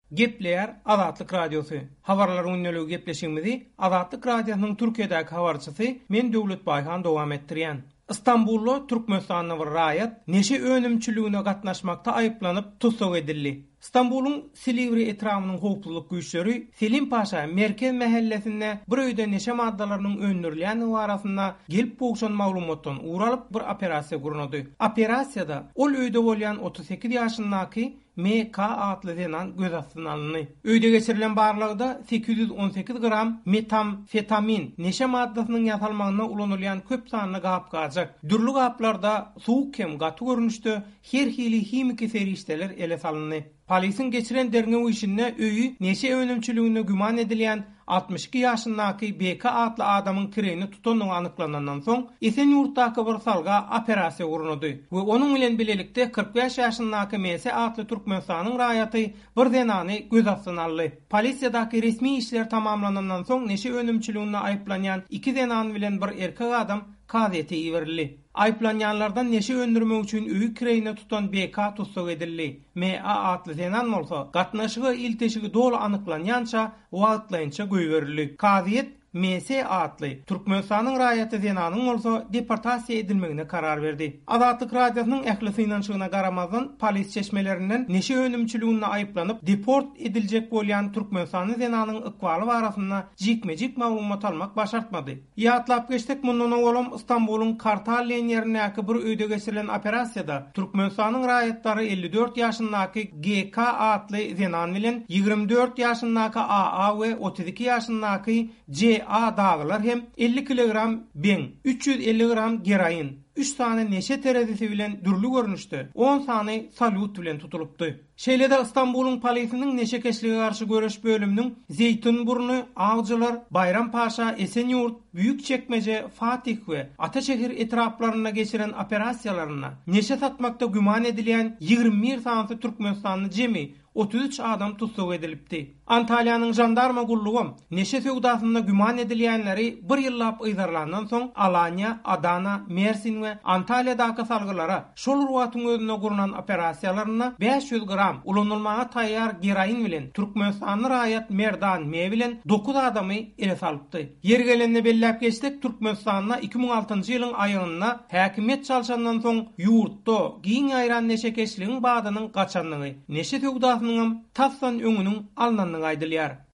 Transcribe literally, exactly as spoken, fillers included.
Gepleyer Azatlyk Radiosu. Habarlar öňlügi gepleşigimizi Azatlyk Radiosynyň Türkiýedäki habarçysy men Döwlet Baýhan dowam etdirýän. İstanbullu Türkmenistanyň bir raýat neşe önümçülüğüne gatnaşmakda aýyplanyp tutsak edildi. İstanbul'un Silivri etrafının howplulyk güýçleri Selim Paşa merkez mahallesinde bir öýde neşe maddalarynyň öndürilýäni barasynda gelip boğuşan maglumatdan uğralyp bir operasiýa guruldy. Operasiýada ol öýde bolýan otuz sekiz ýaşyndaky M K adly zenan göz astyna alındy. Öýde geçirilen barlygda sekiz yüz on sekiz gram metamfetamin neşe maddasynyň ýasalmagyna ulanylýan köp sanly gap gajak. Dürli gaplarda suwuk kem gaty görünüşde her hili himiki serişdeler ele salındy. Polisin geçiren derňe işinde öýü neşe önümçülüğüne güman edilýän altmış iki ýaşyndaky B K adly adamyň kireni tutanyny anyklanandan soň Esenýurtdaky bir salga operasiýa guruldy we onuň bilen bilelikde kırk beş ýaşyndaky M S adly Türkmenistanyň raýaty bir zenany göz astyna aldy. Polisiýadaky resmi işler tamamlanandan soň neşe önümçülüğüne aýyplanýan iki zenan bilen bir erkek adam kazete iwerildi. Aýplanýanlardan neşe öndürmek üçin öýü kireyine tutan B K tutsak edildi. M A adly zenan bolsa gatnaşygy ilteşigi dolu anyklanýança wagtlaýynça göýberildi. Kazet M S adly Türkmenistanyň raýaty zenanyň bolsa deportasiýa edilmegine karar berdi. Azatlyk Radiosynyň ähli inançygyna garamazdan polis çeşmelerinden neşe önümçülüğüne aýyplanyp deport ediljek bolýan Türkmenistanyň zenanyň ykbaly barasynda jikmejik maglumat almak başartmady. Ýatlap geçdik mundan oğlum İstanbul'un Kartal ýerindäki bir öýde geçirilen operasiýada Türkmenistanyň raýatlary elli dört ýaşyndaky G K adly zenan bilen ýygrimi dört ýaşyndaky A A we otuz iki ýaşyndaky C A dağlar hem elli kilogram ben, üç yüz elli gram gerayin, üç tane neşe terazisi bilen dürlü görünüştü. on tane salut bilen tutulupdy. Şeýlede İstanbul'un polisiniň neşe keşlige garşy görüş bölüminiň Zeytinburnu, Agjylar, Bayrampaşa, Esenýurt, Büýükçekmeje, Fatih we Ataşehir etraplaryna geçiren operasiýalaryna neşe satmakda güman edilýän ýygrimi bir sanly Türkmenistanyň jemi otuz üç adam tutsak edilipdi. Antalyanyň jandarma gullugy neşe söwdasynda güman edilýänleri bir ýyllap ýyzarlandan soň Alanya, Adana, Mersin we Antalya'daky salgylara şol ruwatyň özüne gurulan operasiýalaryna beş yüz gram ulanylmaga taýýar gerain bilen Türkmenistanyň raýat Merdan me bilen dokuz adamy ele salypdy. Yer gelenine bellep geçdik Türkmenistanyna iki bin altıncı ýylyň aýygyna häkimet çalşandan soň ýurtda giň aýran neşe keşligiň badynyň gaçanlygy neşe söwdasynyň tassan öňüniň alnanyny aýdylýar.